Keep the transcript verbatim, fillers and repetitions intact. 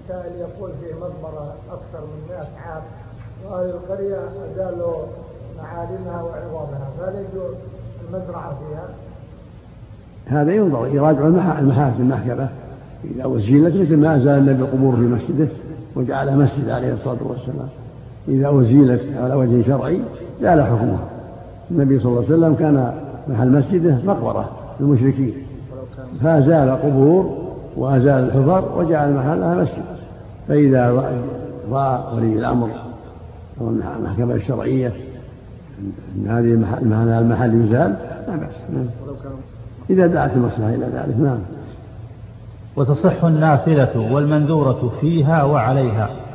سائل يقول فيه مقبرة أكثر من مئة عام وأهل القرية أزالوا معالمها وعظامها، فهل يجوز المزرعة فيها؟ هذا ينظر يراجع المحاكم المحكمة إذا أزيلت، مثل ما أزال النبي قبور في مسجده وجعلها مسجد عليه الصلاة والسلام. إذا أزيلت على وجه شرعي زال حكمها. النبي صلى الله عليه وسلم كان محل مسجده مقبرة للمشركين فأزال قبور وأزال الحفر وجعل محلها مسجد، فإذا رأى ولي الأمر أو المحكمة الشرعية أن هذه المحل يزال لا بأس إذا دعت المصلحة إلى ذلك. نعم. وتصح النافلة والمنذورة فيها وعليها.